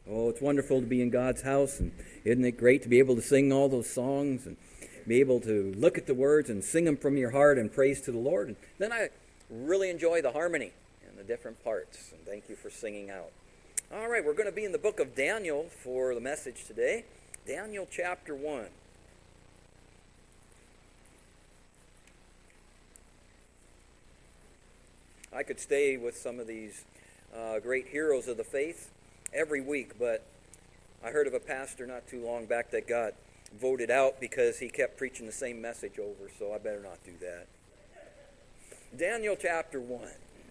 Oh, it's wonderful to be in God's house, and isn't it great to be able to sing all those songs and be able to look at the words and sing them from your heart in praise to the Lord? And then I really enjoy the harmony and the different parts, and thank you for singing out. All right, we're going to be in the book of Daniel for the message today. Daniel chapter 1. I could stay with some of these great heroes of the faith every week, but I heard of a pastor not too long back that got voted out because he kept preaching the same message over, so I better not do that. Daniel chapter 1.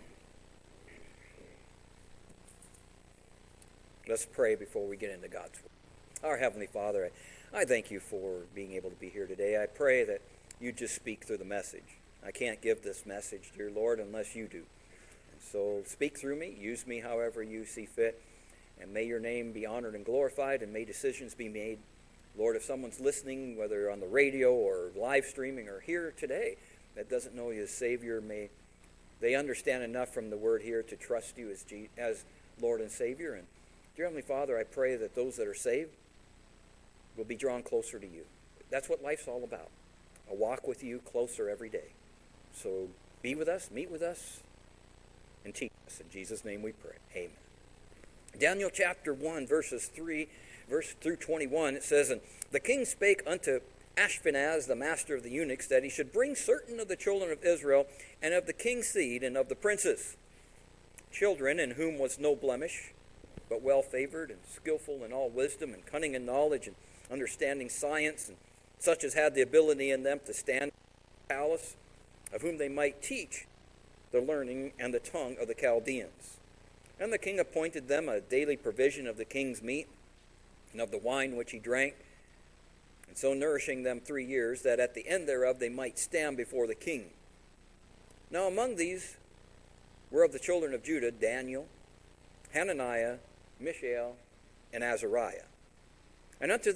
Let's pray before we get into God's word. Our Heavenly Father, I thank you for being able to be here today. I pray that you just speak through the message. I can't give this message, dear Lord, unless you do. And so speak through me, use me however you see fit, and may your name be honored and glorified, and may decisions be made. Lord, if someone's listening, whether on the radio or live streaming or here today, that doesn't know you as Savior, may they understand enough from the word here to trust you as Lord and Savior. And dear Heavenly Father, I pray that those that are saved will be drawn closer to you. That's what life's all about, a walk with you closer every day. So be with us, meet with us, and teach us. In Jesus' name we pray. Amen. Daniel chapter 1, verse through 21, it says, And the king spake unto Ashpenaz, the master of the eunuchs, that he should bring certain of the children of Israel, and of the king's seed, and of the princes, children in whom was no blemish, but well favored, and skillful in all wisdom, and cunning in knowledge, and understanding science, and such as had the ability in them to stand in the palace, of whom they might teach the learning and the tongue of the Chaldeans. And the king appointed them a daily provision of the king's meat, and of the wine which he drank, and so nourishing them 3 years, that at the end thereof they might stand before the king. Now among these were of the children of Judah Daniel, Hananiah, Mishael, and Azariah. And unto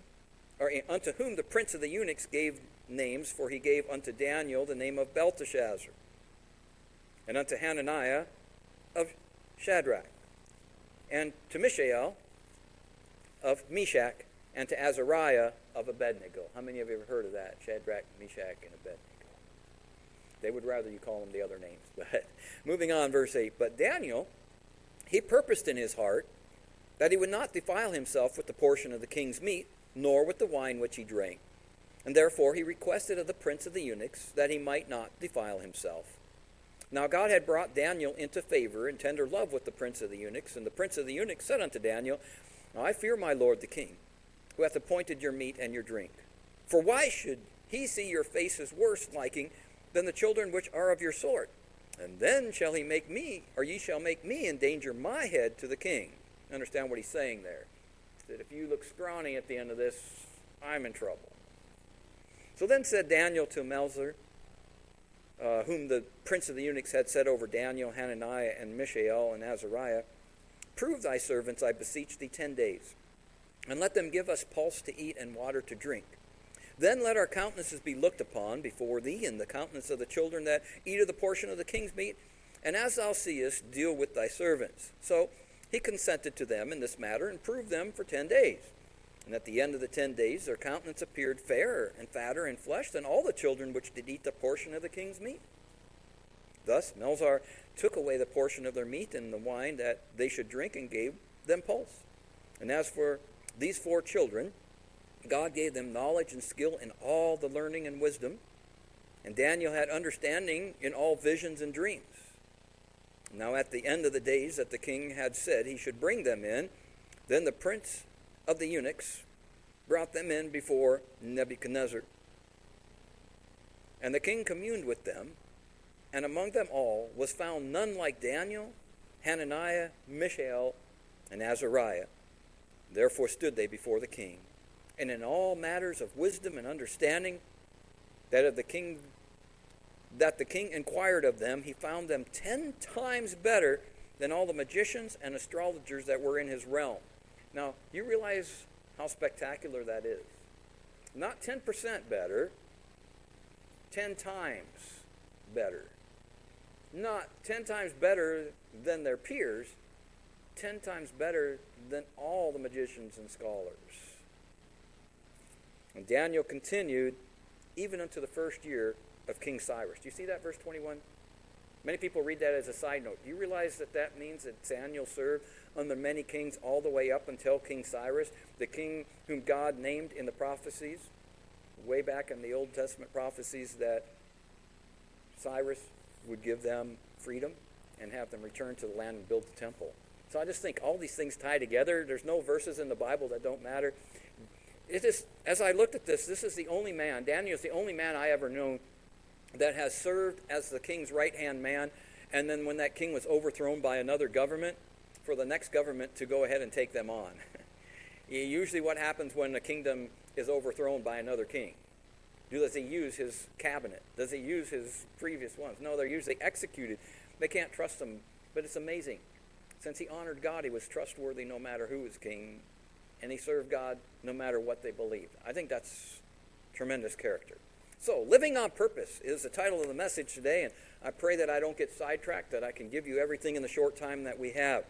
whom the prince of the eunuchs gave names, for he gave unto Daniel the name of Belteshazzar, and unto Hananiah of Shadrach, and to Mishael of Meshach, and to Azariah of Abednego. How many of you have ever heard of that? Shadrach, Meshach, and Abednego. They would rather you call them the other names. But moving on, verse 8. But Daniel, he purposed in his heart that he would not defile himself with the portion of the king's meat, nor with the wine which he drank. And therefore he requested of the prince of the eunuchs that he might not defile himself. Now God had brought Daniel into favor and tender love with the prince of the eunuchs. And the prince of the eunuchs said unto Daniel, Now I fear my lord the king, who hath appointed your meat and your drink. For why should he see your faces worse liking than the children which are of your sort? And then shall he make me, or ye shall make me endanger my head to the king. Understand what he's saying there. That if you look scrawny at the end of this, I'm in trouble. So then said Daniel to Melzar, whom the prince of the eunuchs had set over Daniel, Hananiah, and Mishael, and Azariah, Prove thy servants, I beseech thee, 10 days, and let them give us pulse to eat and water to drink. Then let our countenances be looked upon before thee, and the countenance of the children that eat of the portion of the king's meat, and as thou seest, deal with thy servants. So he consented to them in this matter, and proved them for 10 days. And at the end of the 10 days their countenance appeared fairer and fatter in flesh than all the children which did eat the portion of the king's meat. Thus Melzar took away the portion of their meat and the wine that they should drink, and gave them pulse. And as for these 4 children, God gave them knowledge and skill in all the learning and wisdom. And Daniel had understanding in all visions and dreams. Now at the end of the days that the king had said he should bring them in, then the prince of the eunuchs brought them in before Nebuchadnezzar. And the king communed with them, and among them all was found none like Daniel, Hananiah, Mishael, and Azariah. Therefore stood they before the king. And in all matters of wisdom and understanding that the king inquired of them, he found them 10 times better than all the magicians and astrologers that were in his realm. Now, you realize how spectacular that is. Not 10% better, 10 times better. Not 10 times better than their peers, 10 times better than all the magicians and scholars. And Daniel continued even unto the first year of King Cyrus. Do you see that, verse 21? Many people read that as a side note. Do you realize that that means that Daniel served under many kings all the way up until King Cyrus, the king whom God named in the prophecies, way back in the Old Testament prophecies, that Cyrus would give them freedom and have them return to the land and build the temple. So I just think all these things tie together. There's no verses in the Bible that don't matter. It is, as I looked at this is the only man, Daniel is the only man I ever known that has served as the king's right-hand man, and then when that king was overthrown by another government, for the next government to go ahead and take them on. Usually what happens when a kingdom is overthrown by another king? Does he use his cabinet? Does he use his previous ones? No, they're usually executed. They can't trust him, but it's amazing. Since he honored God, he was trustworthy no matter who was king, and he served God no matter what they believed. I think that's tremendous character. So, living on purpose is the title of the message today, and I pray that I don't get sidetracked, that I can give you everything in the short time that we have.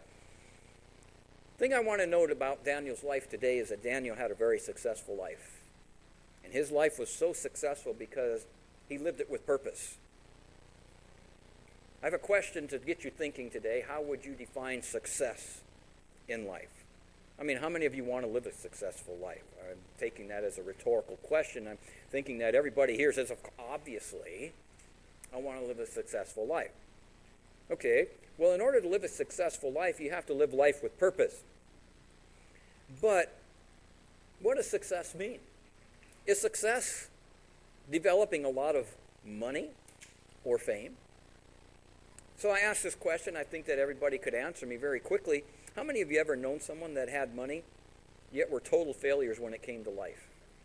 The thing I want to note about Daniel's life today is that Daniel had a very successful life. And his life was so successful because he lived it with purpose. I have a question to get you thinking today. How would you define success in life? I mean, how many of you want to live a successful life? I'm taking that as a rhetorical question. I'm thinking that everybody here says, obviously, I want to live a successful life. Okay, well, in order to live a successful life, you have to live life with purpose. But what does success mean? Is success developing a lot of money or fame? So I asked this question. I think that everybody could answer me very quickly. How many of you ever known someone that had money, yet were total failures when it came to life?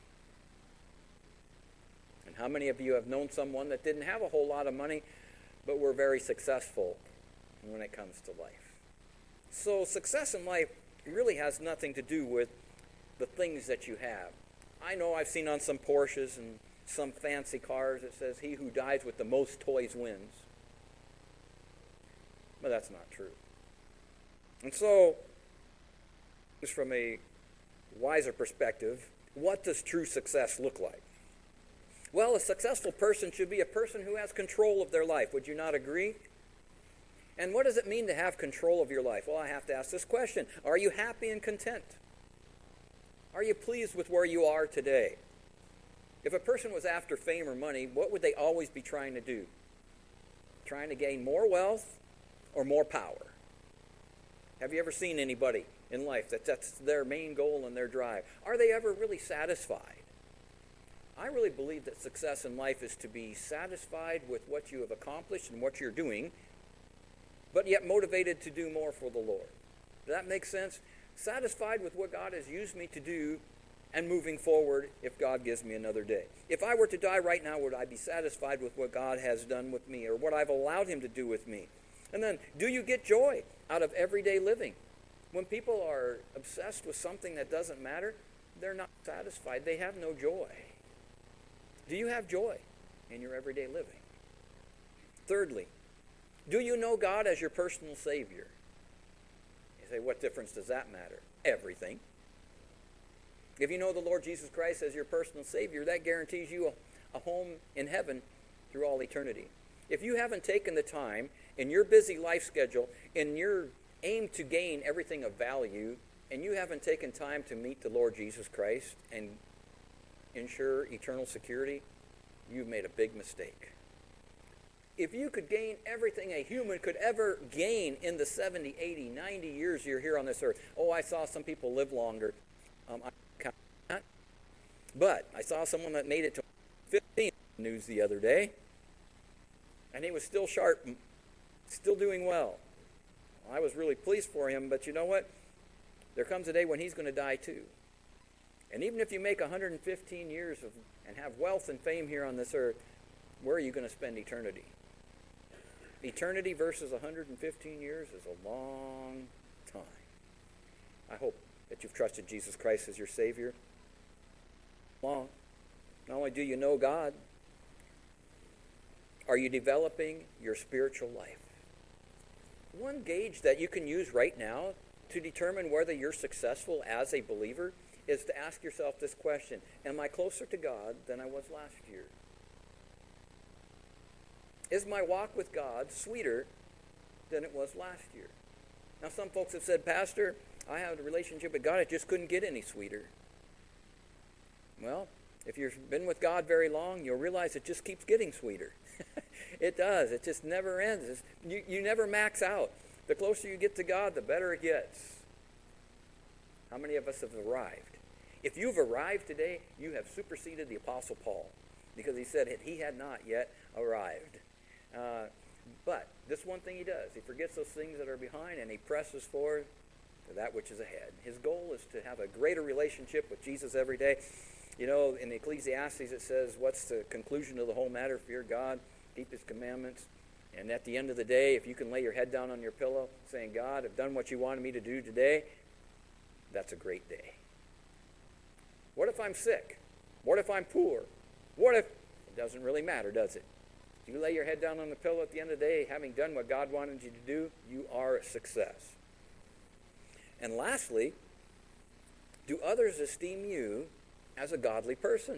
And how many of you have known someone that didn't have a whole lot of money, but were very successful when it comes to life? So success in life really has nothing to do with the things that you have. I know I've seen on some Porsches and some fancy cars, it says, he who dies with the most toys wins. But that's not true. And so, just from a wiser perspective, what does true success look like? Well, a successful person should be a person who has control of their life. Would you not agree? And what does it mean to have control of your life? Well, I have to ask this question. Are you happy and content? Are you pleased with where you are today? If a person was after fame or money, what would they always be trying to do? Trying to gain more wealth or more power? Have you ever seen anybody in life that's their main goal and their drive? Are they ever really satisfied? I really believe that success in life is to be satisfied with what you have accomplished and what you're doing, but yet motivated to do more for the Lord. Does that make sense? Satisfied with what God has used me to do and moving forward if God gives me another day. If I were to die right now, would I be satisfied with what God has done with me or what I've allowed him to do with me? And then, do you get joy out of everyday living? When people are obsessed with something that doesn't matter, they're not satisfied. They have no joy. Do you have joy in your everyday living? Thirdly, do you know God as your personal Savior? You say, what difference does that matter? Everything. If you know the Lord Jesus Christ as your personal Savior, that guarantees you a home in heaven through all eternity. If you haven't taken the time in your busy life schedule, in your aim to gain everything of value, and you haven't taken time to meet the Lord Jesus Christ and ensure eternal security, you've made a big mistake. If you could gain everything a human could ever gain in the 70, 80, 90 years you're here on this earth. Oh, I saw some people live longer. But I saw someone that made it to 15 news the other day, and he was still sharp, still doing well. I was really pleased for him, but you know what? There comes a day when he's going to die too. And even if you make 115 years and have wealth and fame here on this earth, where are you going to spend eternity? Eternity versus 115 years is a long time. I hope that you've trusted Jesus Christ as your Savior. Long. Not only do you know God, are you developing your spiritual life? One gauge that you can use right now to determine whether you're successful as a believer is to ask yourself this question: am I closer to God than I was last year? Is my walk with God sweeter than it was last year? Now, some folks have said, Pastor, I have a relationship with God, it just couldn't get any sweeter. Well, if you've been with God very long, you'll realize it just keeps getting sweeter. It does. It just never ends. You never max out. The closer you get to God, the better it gets. How many of us have arrived? If you've arrived today, you have superseded the Apostle Paul, because he said he had not yet arrived. But this one thing he does, he forgets those things that are behind and he presses forward to that which is ahead. His goal is to have a greater relationship with Jesus every day. You know, in Ecclesiastes it says, what's the conclusion of the whole matter? Fear God, keep his commandments. And at the end of the day, if you can lay your head down on your pillow saying, God, I've done what you wanted me to do today, that's a great day. What if I'm sick? What if I'm poor? What if... It doesn't really matter, does it? If you lay your head down on the pillow at the end of the day, having done what God wanted you to do, you are a success. And lastly, do others esteem you as a godly person?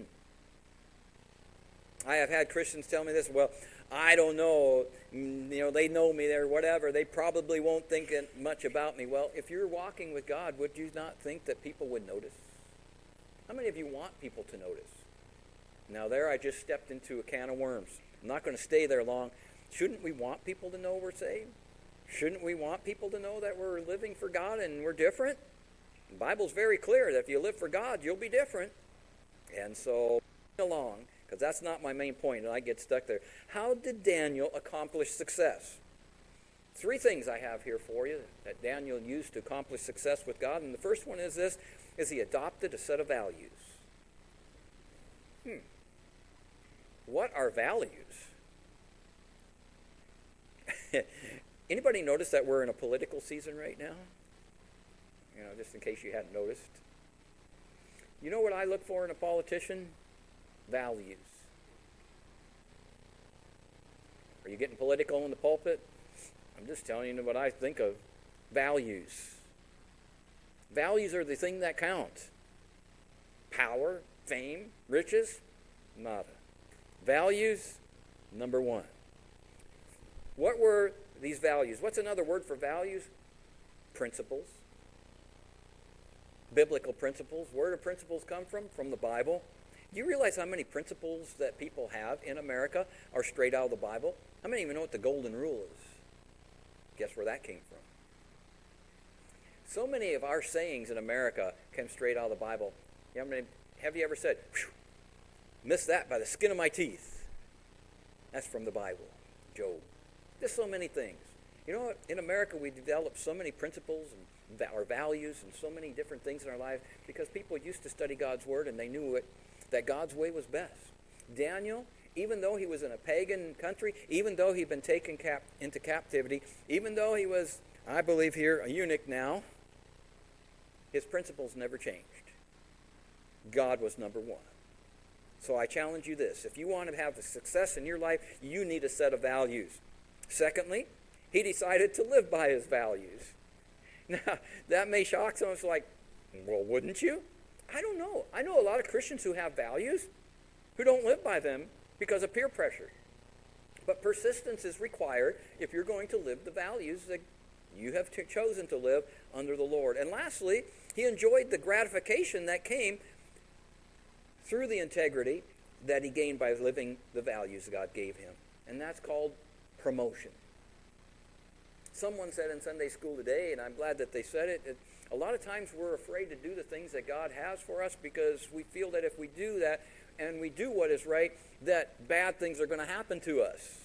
I have had Christians tell me this, well, I don't know, they know me or whatever, they probably won't think much about me. Well, if you're walking with God, would you not think that people would notice? How many of you want people to notice? Now there I just stepped into a can of worms. I'm not going to stay there long. Shouldn't we want people to know we're saved? Shouldn't we want people to know that we're living for God and we're different? The Bible's very clear that if you live for God, you'll be different. And so, along, because that's not my main point, and I get stuck there. How did Daniel accomplish success? 3 things I have here for you that Daniel used to accomplish success with God. And the first one is this, is he adopted a set of values. What are values? Anybody notice that we're in a political season right now? Just in case you hadn't noticed. You know what I look for in a politician? Values. Are you getting political in the pulpit? I'm just telling you what I think of. Values. Values are the thing that counts. Power, fame, riches, nada. Values, number 1. What were these values? What's another word for values? Principles. Biblical principles. Where do principles come from? From the Bible. Do you realize how many principles that people have in America are straight out of the Bible? How many even know what the golden rule is? Guess where that came from? So many of our sayings in America came straight out of the Bible. Have you ever said, missed that by the skin of my teeth? That's from the Bible. Job. Just so many things. You know what? In America, we developed so many principles and our values and so many different things in our lives because people used to study God's Word and they knew that God's way was best. Daniel, even though he was in a pagan country, even though he'd been taken into captivity, even though he was, I believe here, a eunuch now, his principles never changed. God was number 1. So I challenge you this. If you want to have a success in your life, you need a set of values. Secondly, he decided to live by his values. Now, that may shock someone. It's like, well, wouldn't you? I don't know. I know a lot of Christians who have values who don't live by them because of peer pressure. But persistence is required if you're going to live the values that you have chosen to live under the Lord. And lastly, he enjoyed the gratification that came through the integrity that he gained by living the values God gave him. And that's called promotion. Someone said in Sunday school today, and I'm glad that they said it, a lot of times we're afraid to do the things that God has for us because we feel that if we do that and we do what is right, that bad things are going to happen to us.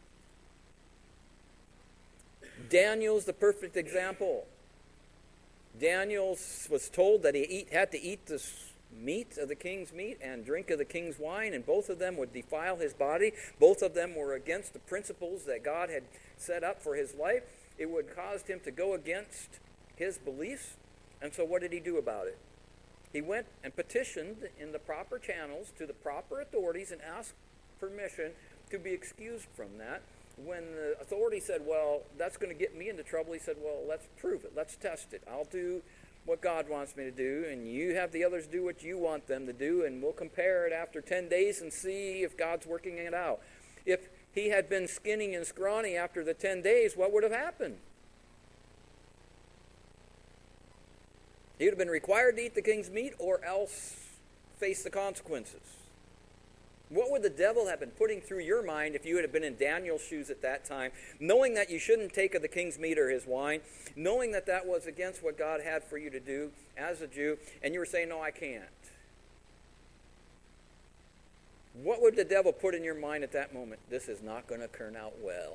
Daniel's the perfect example. Daniel was told that he had to eat the meat of the king's meat and drink of the king's wine, and both of them would defile his body. Both of them were against the principles that God had set up for his life. It would cause him to go against his beliefs. And so what did he do about it? He went and petitioned in the proper channels to the proper authorities and asked permission to be excused from that. when the authority said, well, that's going to get me into trouble, he said, well, let's prove it. Let's test it. I'll do what God wants me to do, and you have the others do what you want them to do, and we'll compare it after 10 days and see if God's working it out. If he had been skinny and scrawny after the 10 days, what would have happened? He would have been required to eat the king's meat or else face the consequences. What would the devil have been putting through your mind if you had been in Daniel's shoes at that time, knowing that you shouldn't take of the king's meat or his wine, knowing that that was against what God had for you to do as a Jew, and you were saying, no, I can't? What would the devil put in your mind at that moment? This is not going to turn out well.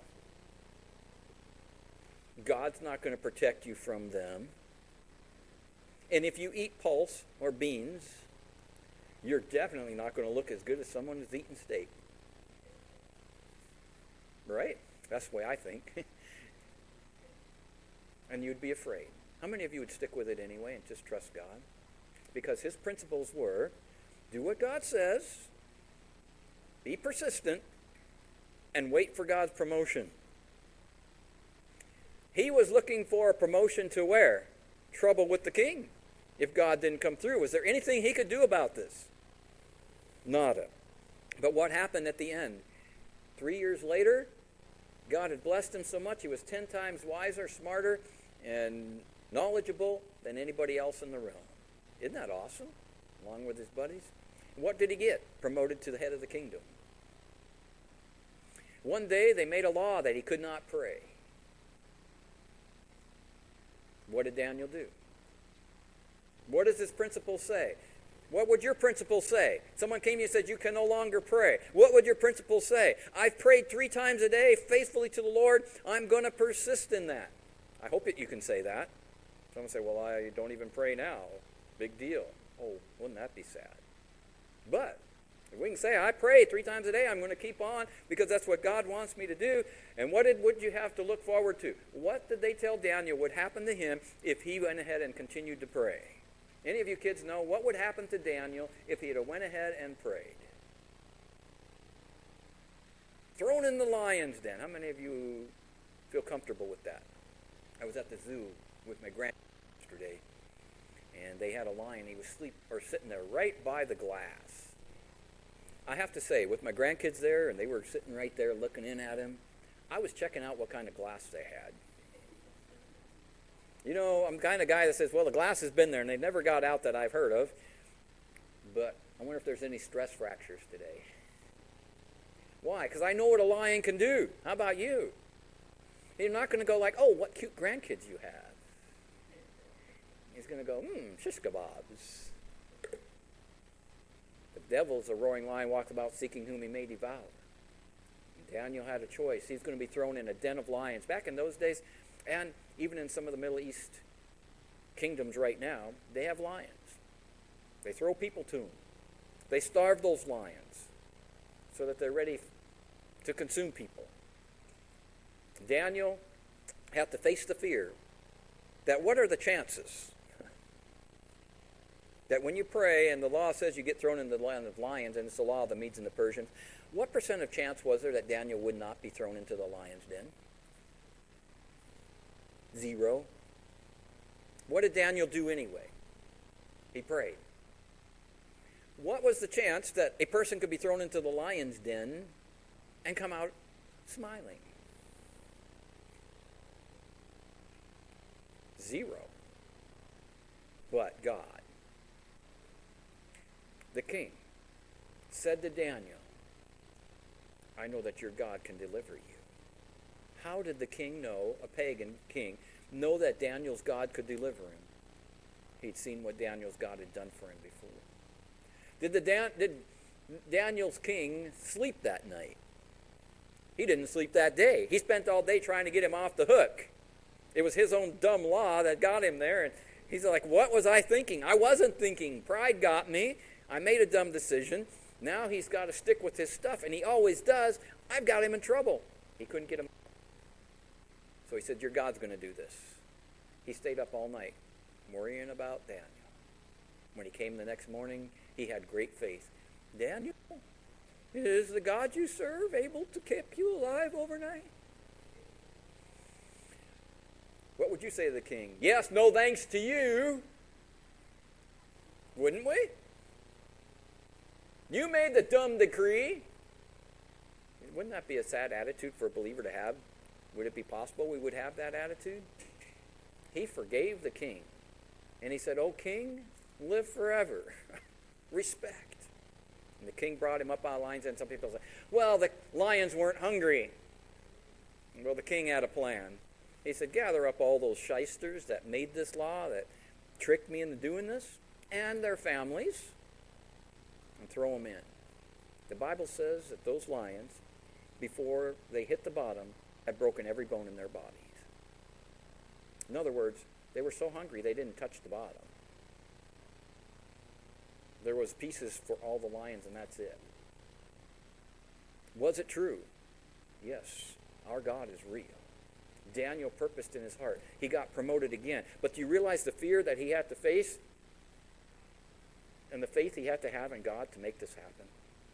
God's not going to protect you from them. And if you eat pulse or beans, you're definitely not going to look as good as someone who's eating steak. Right? That's the way I think. And you'd be afraid. How many of you would stick with it anyway and just trust God? Because his principles were, do what God says, be persistent, and wait for God's promotion. He was looking for a promotion to where? Trouble with the king. If God didn't come through, was there anything he could do about this? Nada. But what happened at the end? 3 years later, God had blessed him so much, he was 10 times wiser, smarter, and knowledgeable than anybody else in the realm. Isn't that awesome? Along with his buddies. What did he get? Promoted to the head of the kingdom. One day they made a law that he could not pray. What did Daniel do? What does his principle say? What would your principle say? Someone came to you and said, you can no longer pray. What would your principle say? I've prayed 3 times a day faithfully to the Lord. I'm going to persist in that. I hope that you can say that. Someone say, well, I don't even pray now. Big deal. Oh, wouldn't that be sad? But if we can say, I pray 3 times a day, I'm going to keep on because that's what God wants me to do. And what would you have to look forward to? What did they tell Daniel would happen to him if he went ahead and continued to pray? Any of you kids know what would happen to Daniel if he had went ahead and prayed? Thrown in the lion's den. How many of you feel comfortable with that? I was at the zoo with my grandkids yesterday, and they had a lion. He was sitting there right by the glass. I have to say, with my grandkids there, and they were sitting right there looking in at him, I was checking out what kind of glass they had. You know, I'm the kind of guy that says, well, the glass has been there, and they never got out that I've heard of. But I wonder if there's any stress fractures today. Why? Because I know what a lion can do. How about you? You're not going to go like, oh, what cute grandkids you have. He's going to go, shish kebabs. The devil's a roaring lion, walked about seeking whom he may devour. And Daniel had a choice. He's going to be thrown in a den of lions. Back in those days, and even in some of the Middle East kingdoms right now, they have lions. They throw people to them. They starve those lions so that they're ready to consume people. Daniel had to face the fear that what are the chances that when you pray and the law says you get thrown into the land of lions, and it's the law of the Medes and the Persians, what percent of chance was there that Daniel would not be thrown into the lion's den? 0. What did Daniel do anyway? He prayed. What was the chance that a person could be thrown into the lion's den and come out smiling? 0. But God, the king, said to Daniel, I know that your God can deliver you. How did the king know, a pagan king, know that Daniel's God could deliver him? He'd seen what Daniel's God had done for him before. Did Daniel's king sleep that night? He didn't sleep that day. He spent all day trying to get him off the hook. It was his own dumb law that got him there. And he's like, what was I thinking? I wasn't thinking. Pride got me. I made a dumb decision. Now he's got to stick with his stuff, and he always does. I've got him in trouble. He couldn't get him. So he said, your God's going to do this. He stayed up all night worrying about Daniel. When he came the next morning, he had great faith. Daniel, is the God you serve able to keep you alive overnight? What would you say to the king? Yes, no thanks to you. Wouldn't we? You made the dumb decree. Wouldn't that be a sad attitude for a believer to have? Would it be possible we would have that attitude? He forgave the king. And he said, "O king, live forever." Respect. And the king brought him up out of the lions, and some people say, well, the lions weren't hungry. Well, the king had a plan. He said, gather up all those shysters that made this law, that tricked me into doing this, and their families, and throw them in. The Bible says that those lions, before they hit the bottom, had broken every bone in their bodies. In other words, they were so hungry they didn't touch the bottom. There was pieces for all the lions, and that's it. Was it true? Yes. Our God is real. Daniel purposed in his heart. He got promoted again. But do you realize the fear that he had to face and the faith he had to have in God to make this happen?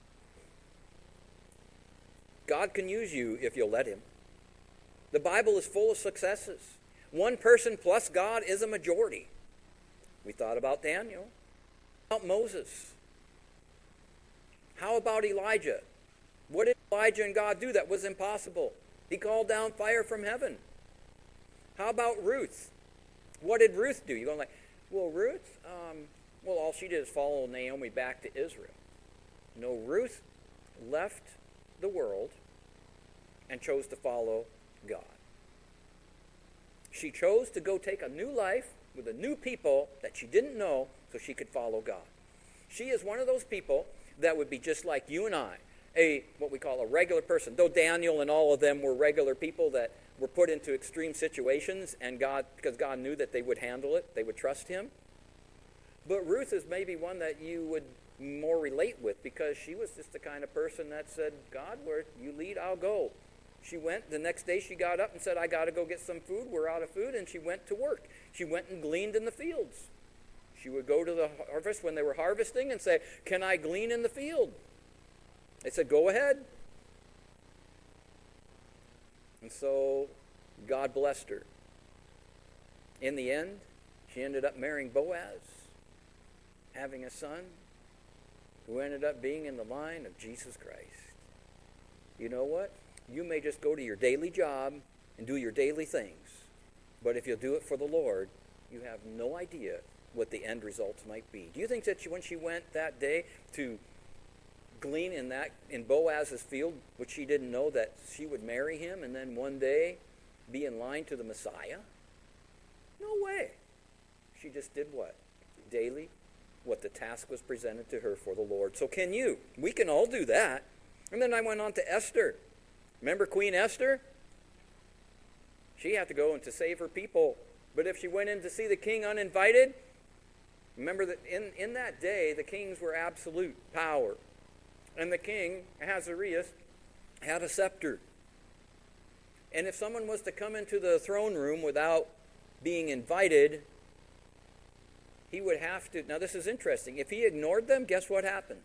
God can use you if you'll let him. The Bible is full of successes. One person plus God is a majority. We thought about Daniel. How about Moses? How about Elijah? What did Elijah and God do that was impossible? He called down fire from heaven. How about Ruth? What did Ruth do? You're going like, well, Ruth, all she did is follow Naomi back to Israel. No, Ruth left the world and chose to follow God. She chose to go take a new life with a new people that she didn't know so she could follow God. She is one of those people that would be just like you and I, what we call a regular person. Though Daniel and all of them were regular people that were put into extreme situations, and because God knew that they would handle it, they would trust him. But Ruth is maybe one that you would more relate with, because she was just the kind of person that said, God, where you lead, I'll go. She went, the next day she got up and said, I got to go get some food. We're out of food. And she went to work. She went and gleaned in the fields. She would go to the harvest when they were harvesting and say, can I glean in the field? They said, go ahead. And so God blessed her. In the end, she ended up marrying Boaz, having a son who ended up being in the line of Jesus Christ. You know what? You may just go to your daily job and do your daily things, but if you'll do it for the Lord, you have no idea what the end results might be. Do you think that when she went that day to glean in Boaz's field, which she didn't know that she would marry him and then one day be in line to the Messiah? No way. She just did what? Daily, what the task was presented to her for the Lord. So can you? We can all do that. And then I went on to Esther. Remember Queen Esther? She had to go and to save her people. But if she went in to see the king uninvited, remember that in that day, the kings were absolute power. And the king, Ahasuerus, had a scepter. And if someone was to come into the throne room without being invited, he would have to... Now this is interesting. If he ignored them, guess what happened?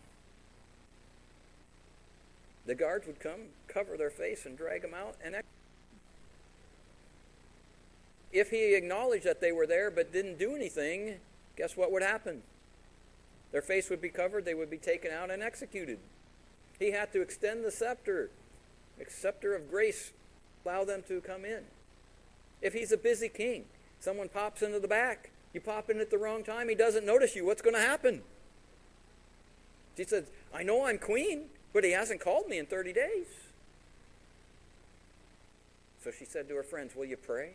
The guards would come, cover their face, and drag them out. And if he acknowledged that they were there but didn't do anything, guess what would happen? Their face would be covered, they would be taken out and executed. He had to extend the scepter of grace, allow them to come in. If he's a busy king, someone pops into the back, you pop in at the wrong time, he doesn't notice you, what's going to happen? She said, I know I'm queen, but he hasn't called me in 30 days. So she said to her friends, will you pray?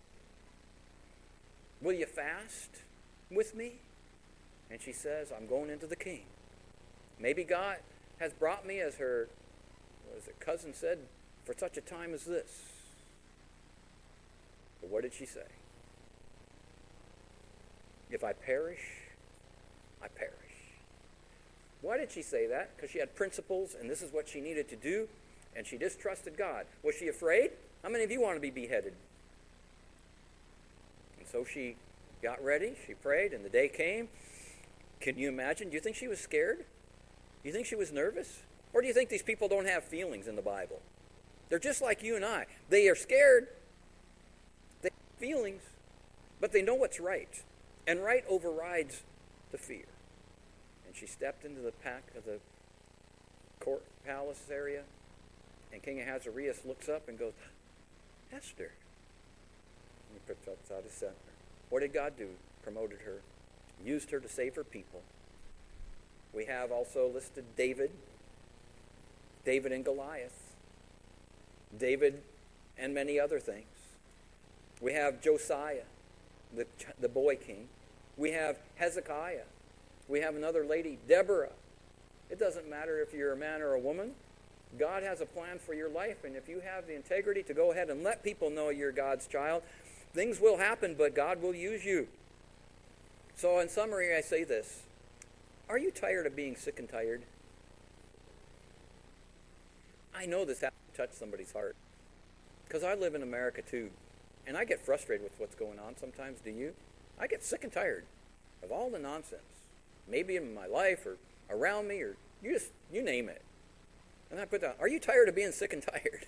Will you fast with me? And she says, I'm going into the king. Maybe God has brought me, as her cousin said, for such a time as this. But what did she say? If I perish, I perish. Why did she say that? Because she had principles, and this is what she needed to do, and she distrusted God. Was she afraid? How many of you want to be beheaded? And so she got ready, she prayed, and the day came. Can you imagine? Do you think she was scared? Do you think she was nervous? Or do you think these people don't have feelings in the Bible? They're just like you and I. They are scared. They have feelings, but they know what's right. And right overrides the fear. And she stepped into the court palace area, and King Ahasuerus looks up and goes, Esther. And he puts out his scepter. What did God do? Promoted her, used her to save her people. We have also listed David and Goliath, David and many other things. We have Josiah, the boy king. We have Hezekiah. We have another lady, Deborah. It doesn't matter if you're a man or a woman. God has a plan for your life, and if you have the integrity to go ahead and let people know you're God's child, things will happen, but God will use you. So in summary, I say this. Are you tired of being sick and tired? I know this has to touch somebody's heart, because I live in America too, and I get frustrated with what's going on sometimes. Do you? I get sick and tired of all the nonsense, maybe in my life or around me, or you name it. And I put down, are you tired of being sick and tired?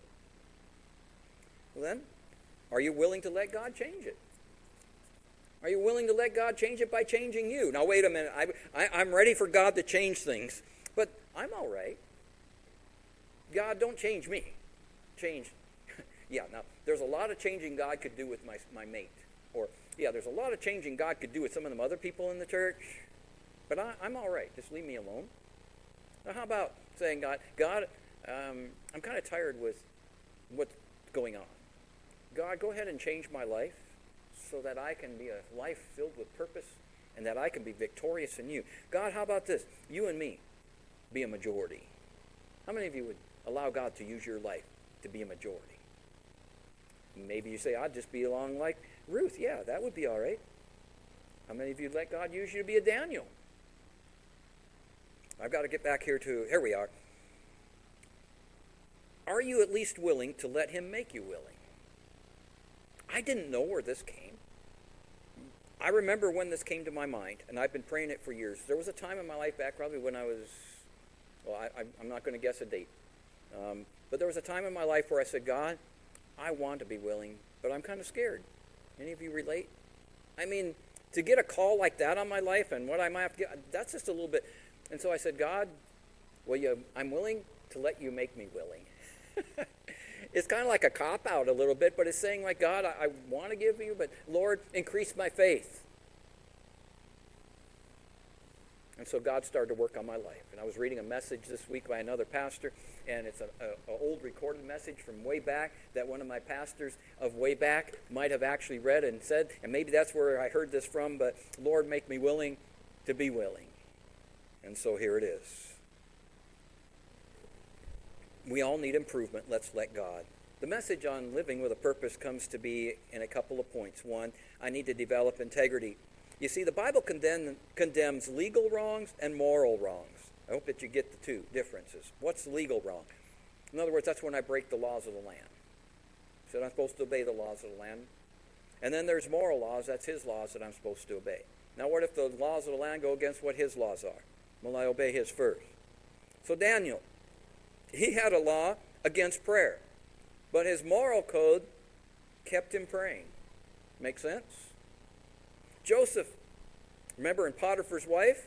Well then, are you willing to let God change it? Are you willing to let God change it by changing you? Now wait a minute, I'm ready for God to change things, but I'm all right. God, don't change me. Change. Yeah, now, there's a lot of changing God could do with my mate. Or, yeah, there's a lot of changing God could do with some of them other people in the church. But I'm all right. Just leave me alone. Now, how about saying, God, I'm kind of tired with what's going on. God, go ahead and change my life so that I can be a life filled with purpose and that I can be victorious in you. God, how about this? You and me be a majority. How many of you would allow God to use your life to be a majority? Maybe you say, I'd just be along like Ruth. Yeah, that would be all right. How many of you would let God use you to be a Daniel? I've got to get back here we are. Are you at least willing to let him make you willing? I didn't know where this came. I remember when this came to my mind, and I've been praying it for years. There was a time in my life back probably when I was, I'm not going to guess a date. But there was a time in my life where I said, God, I want to be willing, but I'm kind of scared. Any of you relate? I mean, to get a call like that on my life and what I might have to get, that's just a little bit. And so I said, God, I'm willing to let you make me willing. It's kind of like a cop-out a little bit, but it's saying like, God, I want to give you, but Lord, increase my faith. And so God started to work on my life. And I was reading a message this week by another pastor, and it's an old recorded message from way back that one of my pastors of way back might have actually read and said, and maybe that's where I heard this from, but Lord, make me willing to be willing. And so here it is. We all need improvement. Let's let God. The message on living with a purpose comes to be in a couple of points. One, I need to develop integrity. You see, the Bible condemns legal wrongs and moral wrongs. I hope that you get the two differences. What's legal wrong? In other words, that's when I break the laws of the land. So I'm supposed to obey the laws of the land. And then there's moral laws. That's his laws that I'm supposed to obey. Now, what if the laws of the land go against what his laws are? Well, I obey his first. So Daniel, he had a law against prayer, but his moral code kept him praying. Make sense? Joseph, remember in Potiphar's wife?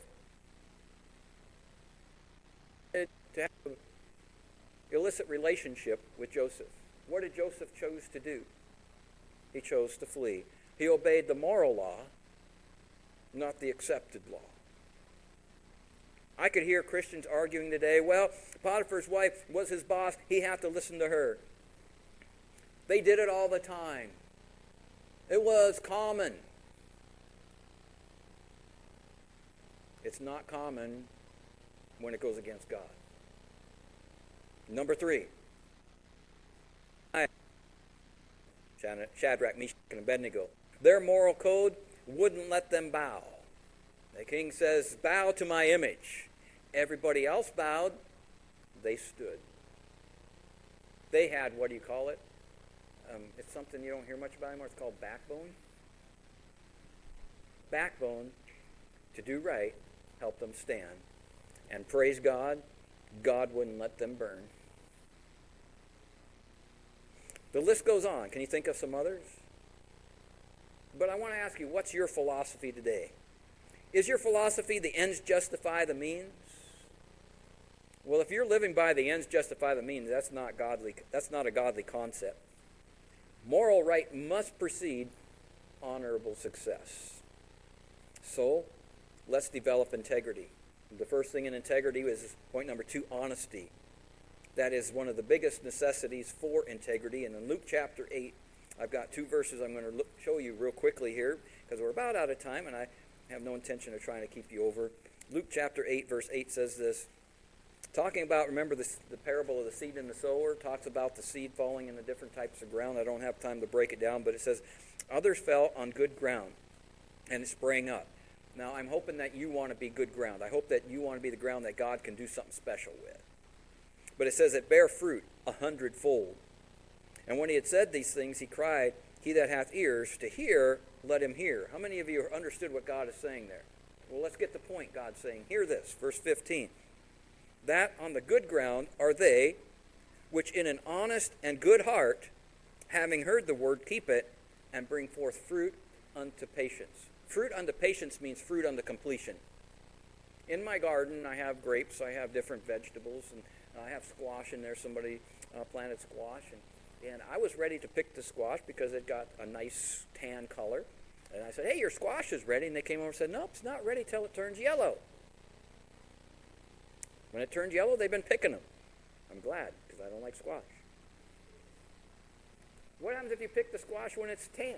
To have an illicit relationship with Joseph. What did Joseph choose to do? He chose to flee. He obeyed the moral law, not the accepted law. I could hear Christians arguing today, well, Potiphar's wife was his boss. He had to listen to her. They did it all the time. It was common. It's not common when it goes against God. Number 3. Shadrach, Meshach, and Abednego. Their moral code wouldn't let them bow. The king says, bow to my image. Everybody else bowed. They stood. They had, what do you call it? It's something you don't hear much about anymore. It's called backbone. Backbone, to do right, help them stand. And praise God, God wouldn't let them burn. The list goes on. Can you think of some others? But I want to ask you, what's your philosophy today? Is your philosophy the ends justify the means? Well, if you're living by the ends justify the means, that's not godly. That's not a godly concept. Moral right must precede honorable success. So, let's develop integrity. The first thing in integrity is point number 2, honesty. That is one of the biggest necessities for integrity. And in Luke chapter 8, I've got 2 verses I'm going to show you real quickly here because we're about out of time and I have no intention of trying to keep you over. Luke chapter 8, verse 8 says this. Talking about, remember the parable of the seed and the sower, talks about the seed falling in the different types of ground. I don't have time to break it down, but it says, others fell on good ground and it sprang up. Now, I'm hoping that you want to be good ground. I hope that you want to be the ground that God can do something special with. But it says it bare fruit 100-fold. And when he had said these things, he cried, he that hath ears to hear, let him hear. How many of you understood what God is saying there? Well, let's get the point God's saying. Hear this, verse 15. That on the good ground are they, which in an honest and good heart, having heard the word, keep it, and bring forth fruit unto patience. Fruit unto patience means fruit unto completion. In my garden, I have grapes, I have different vegetables, and I have squash in there. Somebody planted squash, and I was ready to pick the squash because it got a nice tan color. And I said, hey, your squash is ready. And they came over and said, nope, it's not ready till it turns yellow. When it turned yellow, they've been picking them. I'm glad, because I don't like squash. What happens if you pick the squash when it's tan?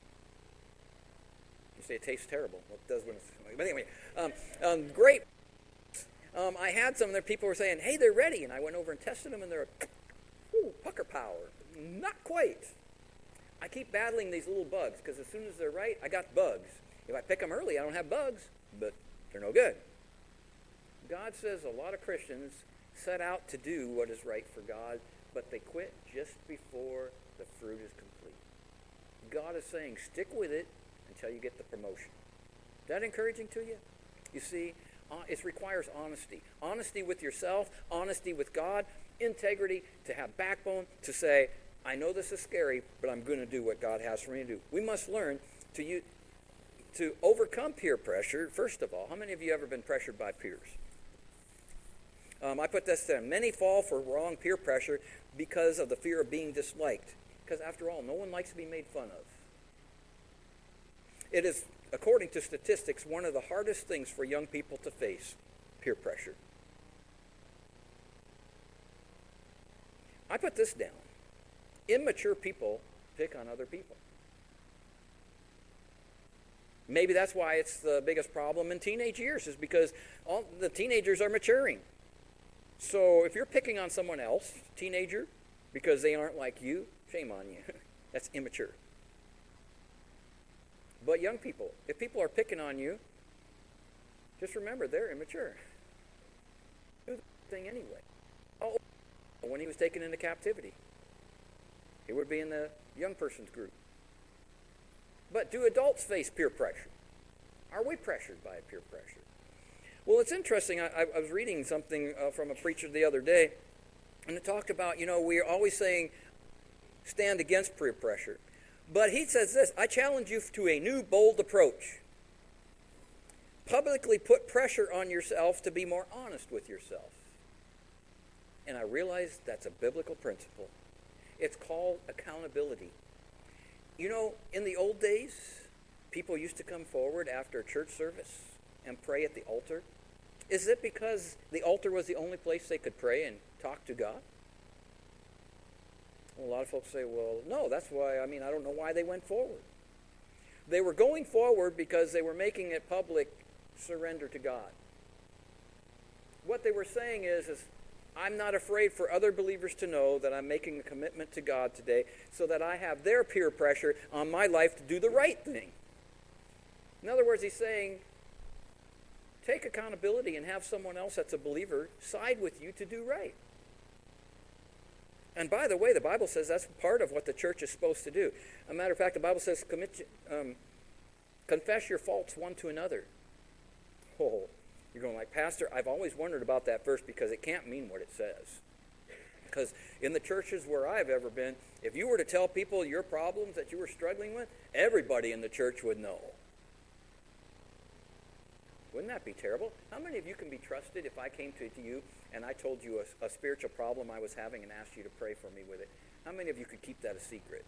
You say it tastes terrible. Well, it does when it's... But anyway, grapes. I had some there, people were saying, hey, they're ready. And I went over and tested them, and they're, pucker power. Not quite. I keep battling these little bugs, because as soon as they're right, I got bugs. If I pick them early, I don't have bugs, but they're no good. God says a lot of Christians set out to do what is right for God, but they quit just before the fruit is complete. God is saying, stick with it until you get the promotion. Is that encouraging to you? You see, it requires honesty. Honesty with yourself, honesty with God, integrity, to have backbone, to say, I know this is scary, but I'm going to do what God has for me to do. We must learn to overcome peer pressure, first of all. How many of you ever been pressured by peers? I put this there. Many fall for wrong peer pressure because of the fear of being disliked. Because after all, no one likes to be made fun of. It is, according to statistics, one of the hardest things for young people to face, peer pressure. I put this down. Immature people pick on other people. Maybe that's why it's the biggest problem in teenage years, is because all the teenagers are maturing. So if you're picking on someone else, teenager, because they aren't like you, shame on you. That's immature. But young people, if people are picking on you, just remember they're immature. Do the thing anyway. Oh, when he was taken into captivity, he would be in the young person's group. But do adults face peer pressure? Are we pressured by peer pressure? Well, it's interesting. I was reading something from a preacher the other day, and it talked about, we're always saying stand against peer pressure. But he says this, I challenge you to a new, bold approach. Publicly put pressure on yourself to be more honest with yourself. And I realize that's a biblical principle. It's called accountability. In the old days, people used to come forward after a church service and pray at the altar. Is it because the altar was the only place they could pray and talk to God? Well, a lot of folks say, well, no, that's why, I don't know why they went forward. They were going forward because they were making it public surrender to God. What they were saying is I'm not afraid for other believers to know that I'm making a commitment to God today so that I have their peer pressure on my life to do the right thing. In other words, he's saying, take accountability and have someone else that's a believer side with you to do right. And by the way, the Bible says that's part of what the church is supposed to do. As a matter of fact, the Bible says confess your faults one to another. Oh, you're going like, Pastor, I've always wondered about that verse because it can't mean what it says. Because in the churches where I've ever been, if you were to tell people your problems that you were struggling with, everybody in the church would know. Wouldn't that be terrible? How many of you can be trusted if I came to you and I told you a spiritual problem I was having and asked you to pray for me with it? How many of you could keep that a secret?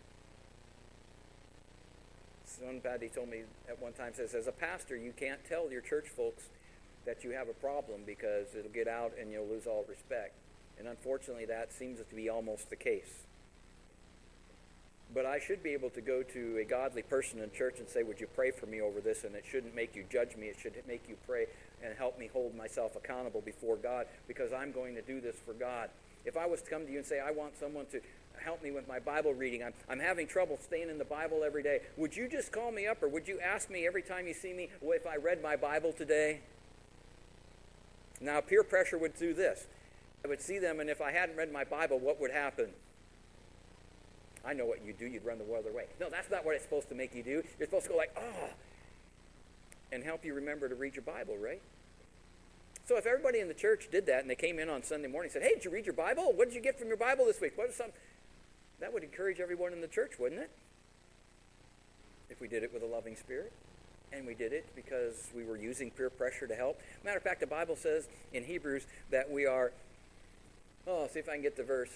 Somebody told me at one time, says, as a pastor, you can't tell your church folks that you have a problem because it'll get out and you'll lose all respect. And unfortunately, that seems to be almost the case. But I should be able to go to a godly person in church and say, would you pray for me over this? And it shouldn't make you judge me. It should make you pray and help me hold myself accountable before God, because I'm going to do this for God. If I was to come to you and say, I want someone to help me with my Bible reading, I'm having trouble staying in the Bible every day, would you just call me up, or would you ask me every time you see me, well, if I read my Bible today? Now, peer pressure would do this. I would see them, and if I hadn't read my Bible, what would happen? I know what you'd do. You'd run the other way. No, that's not what it's supposed to make you do. You're supposed to go like, oh, and help you remember to read your Bible, right? So if everybody in the church did that, and they came in on Sunday morning and said, hey, did you read your Bible? What did you get from your Bible this week? That would encourage everyone in the church, wouldn't it? If we did it with a loving spirit. And we did it because we were using peer pressure to help. Matter of fact, the Bible says in Hebrews that we are, see if I can get the verse.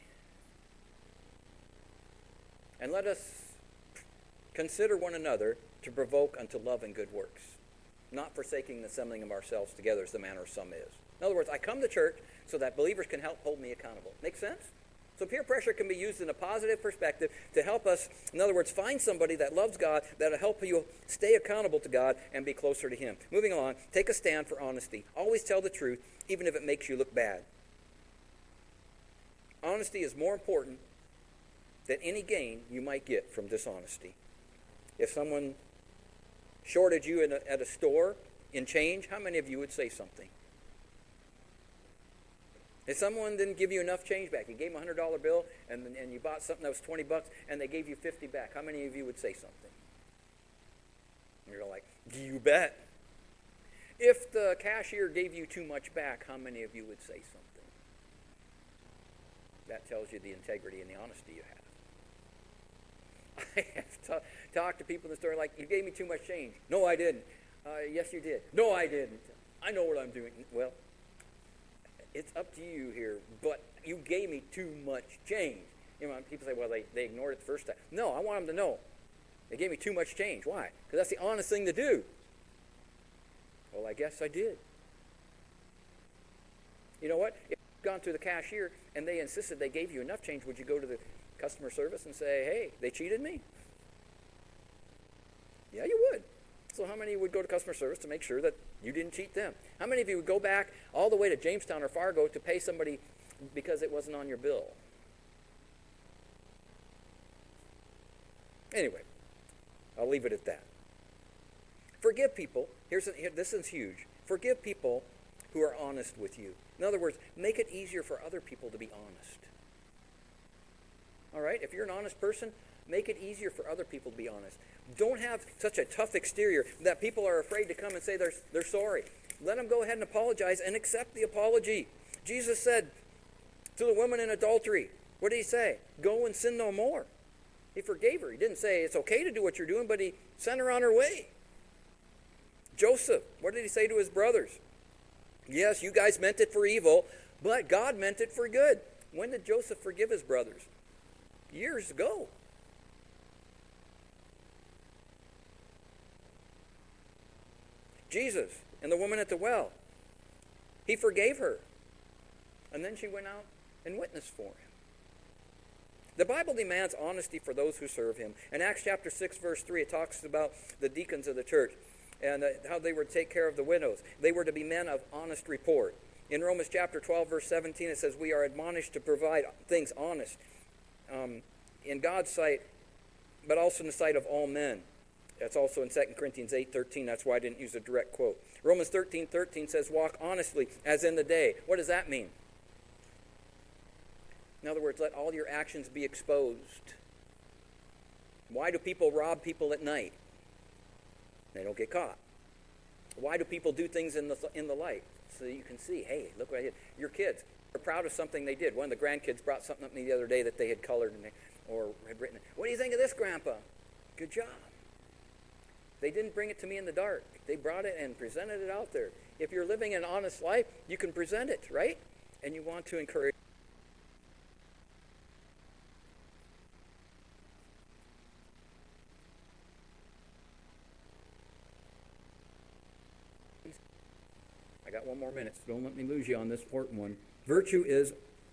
And let us consider one another to provoke unto love and good works, not forsaking the assembling of ourselves together as the manner of some is. In other words, I come to church so that believers can help hold me accountable. Make sense? So peer pressure can be used in a positive perspective to help us, in other words, find somebody that loves God, that will help you stay accountable to God and be closer to Him. Moving along, take a stand for honesty. Always tell the truth, even if it makes you look bad. Honesty is more important than any gain you might get from dishonesty. If someone shorted you at a store in change, how many of you would say something? If someone didn't give you enough change back, you gave them a $100 bill and you bought something that was $20 and they gave you $50 back, how many of you would say something? And you're like, you bet. If the cashier gave you too much back, how many of you would say something? That tells you the integrity and the honesty you have. I have talked to people in the store like, you gave me too much change. No, I didn't. Yes, you did. No, I didn't. I know what I'm doing. Well, it's up to you here, but you gave me too much change. You know, people say, well, they ignored it the first time. No, I want them to know. They gave me too much change. Why? Because that's the honest thing to do. Well, I guess I did. You know what? If you've gone to the cashier and they insisted they gave you enough change, would you go to the customer service and say, hey, they cheated me? Yeah, you would. So how many would go to customer service to make sure that you didn't cheat them? How many of you would go back all the way to Jamestown or Fargo to pay somebody because it wasn't on your bill? Anyway, I'll leave it at that. Forgive people. This is huge. Forgive people who are honest with you. In other words, make it easier for other people to be honest. All right? If you're an honest person, make it easier for other people to be honest. Don't have such a tough exterior that people are afraid to come and say they're sorry. Let them go ahead and apologize and accept the apology. Jesus said to the woman in adultery, what did he say? Go and sin no more. He forgave her. He didn't say it's okay to do what you're doing, but he sent her on her way. Joseph, what did he say to his brothers? Yes, you guys meant it for evil, but God meant it for good. When did Joseph forgive his brothers? Years ago. Jesus and the woman at the well, he forgave her. And then she went out and witnessed for him. The Bible demands honesty for those who serve him. In Acts chapter 6, verse 3, it talks about the deacons of the church and how they were to take care of the widows. They were to be men of honest report. In Romans chapter 12, verse 17, it says, we are admonished to provide things honest in God's sight, but also in the sight of all men. That's also in 2 Corinthians 8:13. That's why I didn't use a direct quote. Romans 13:13 says, walk honestly as in the day. What does that mean? In other words, let all your actions be exposed. Why do people rob people at night? They don't get caught. Why do people do things in the light? So you can see, hey, look what I did. Your kids are proud of something they did. One of the grandkids brought something up to me the other day that they had colored or had written. What do you think of this, Grandpa? Good job. They didn't bring it to me in the dark. They brought it and presented it out there. If you're living an honest life, you can present it, right? And you want to encourage. I got 1 more minute, so don't let me lose you on this important one. Virtue is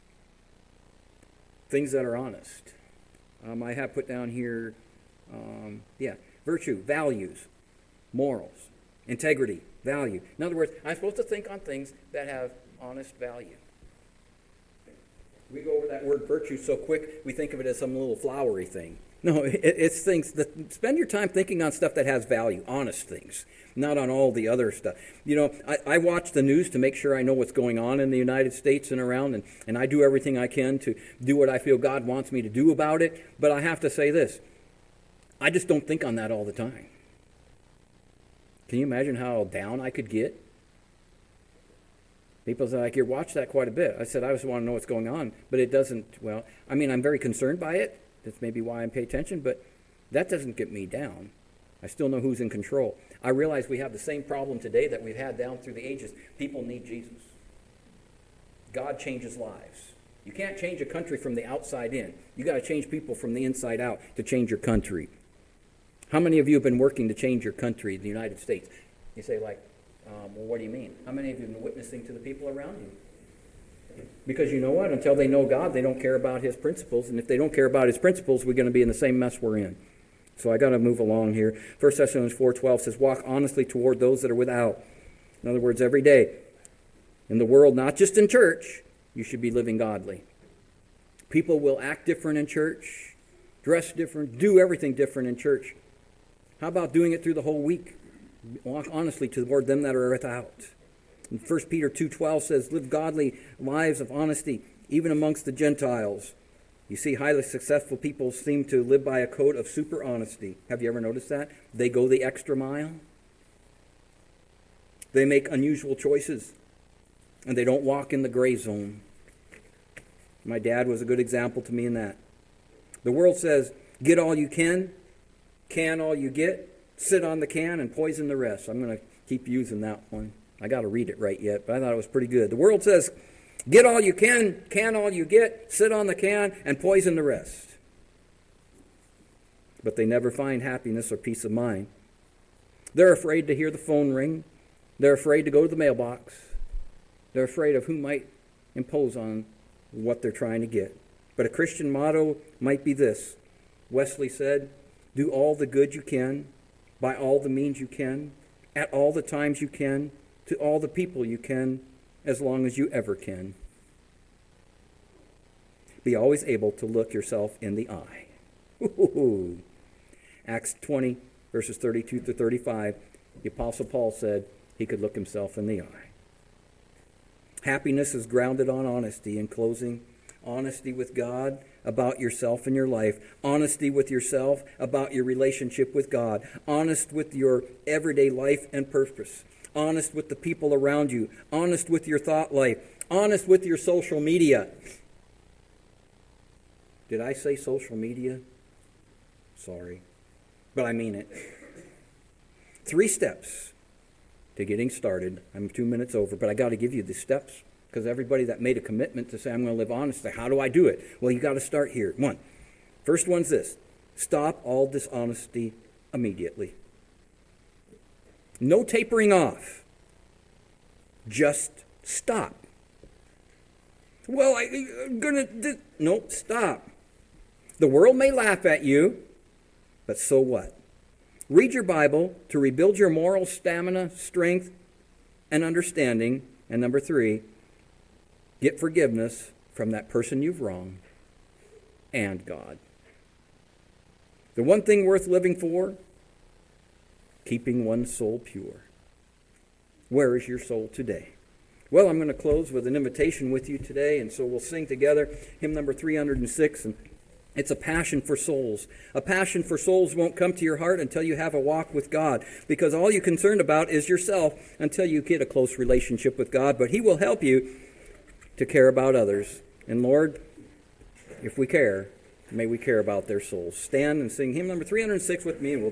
things that are honest. I have put down here, virtue, values, morals, integrity, value. In other words, I'm supposed to think on things that have honest value. We go over that word virtue so quick, we think of it as some little flowery thing. No, it's things that spend your time thinking on stuff that has value, honest things, not on all the other stuff. You know, I watch the news to make sure I know what's going on in the United States and around, and I do everything I can to do what I feel God wants me to do about it. But I have to say this, I just don't think on that all the time. Can you imagine how down I could get? People say, like, you watch that quite a bit. I said, I just want to know what's going on, but it doesn't, I'm very concerned by it. That's maybe why I pay attention, but that doesn't get me down. I still know who's in control. I realize we have the same problem today that we've had down through the ages. People need Jesus. God changes lives. You can't change a country from the outside in. You got to change people from the inside out to change your country. How many of you have been working to change your country, the United States? You say, what do you mean? How many of you have been witnessing to the people around you? Because you know what? Until they know God, they don't care about His principles. And if they don't care about His principles, we're going to be in the same mess we're in. So I got to move along here. 1 Thessalonians 4:12 says, walk honestly toward those that are without. In other words, every day in the world, not just in church, you should be living godly. People will act different in church, dress different, do everything different in church. How about doing it through the whole week? Walk honestly toward them that are without. And 1 Peter 2:12 says, live godly lives of honesty, even amongst the Gentiles. You see, highly successful people seem to live by a code of super honesty. Have you ever noticed that? They go the extra mile. They make unusual choices. And they don't walk in the gray zone. My dad was a good example to me in that. The world says, get all you can all you get, sit on the can, and poison the rest. I'm going to keep using that one. I got to read it right yet, but I thought it was pretty good. The world says, get all you can all you get, sit on the can, and poison the rest. But they never find happiness or peace of mind. They're afraid to hear the phone ring. They're afraid to go to the mailbox. They're afraid of who might impose on what they're trying to get. But a Christian motto might be this. Wesley said, do all the good you can, by all the means you can, at all the times you can, to all the people you can, as long as you ever can. Be always able to look yourself in the eye. Ooh. Acts 20, verses 32 to 35, the Apostle Paul said he could look himself in the eye. Happiness is grounded on honesty. In closing, honesty with God about yourself and your life. Honesty with yourself about your relationship with God. Honest with your everyday life and purpose. Honest with the people around you. Honest with your thought life. Honest with your social media. Did I say social media? Sorry. But I mean it. 3 steps to getting started. I'm 2 minutes over, but I got to give you the steps. Because everybody that made a commitment to say, I'm going to live honestly, how do I do it? Well, you got to start here. First one's this. Stop all dishonesty immediately. No tapering off. Just stop. Well, I'm going to... No, stop. The world may laugh at you, but so what? Read your Bible to rebuild your moral stamina, strength, and understanding. And number 3, get forgiveness from that person you've wronged and God. The one thing worth living for, keeping one's soul pure. Where is your soul today? Well, I'm going to close with an invitation with you today, and so we'll sing together hymn number 306, and it's a passion for souls. A passion for souls won't come to your heart until you have a walk with God, because all you're concerned about is yourself until you get a close relationship with God, but He will help you to care about others. And Lord, if we care, may we care about their souls. Stand and sing hymn number 306 with me, and we'll